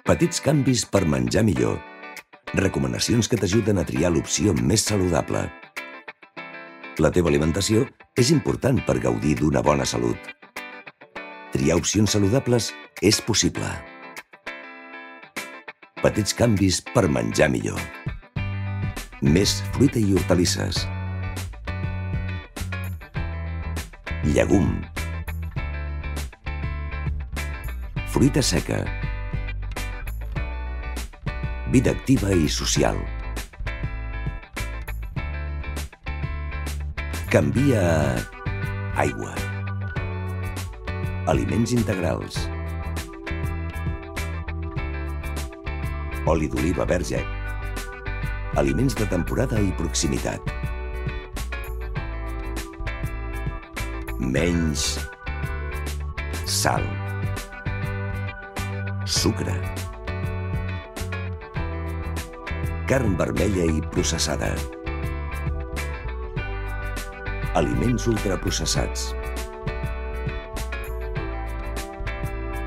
Petits canvis per menjar millor. Recomanacions que t'ajuden a triar l'opció més saludable. La teva alimentació és important per gaudir d'una bona salut. Triar opcions saludables és possible. Petits canvis per menjar millor. Més fruita i hortalisses. Llegum. Fruita seca. Vida activa i social. Canvia a aigua. Aliments integrals. Oli d'oliva verge. Aliments de temporada i proximitat. Menys sal. Sucre. Carn vermella i processada. Aliments ultraprocessats.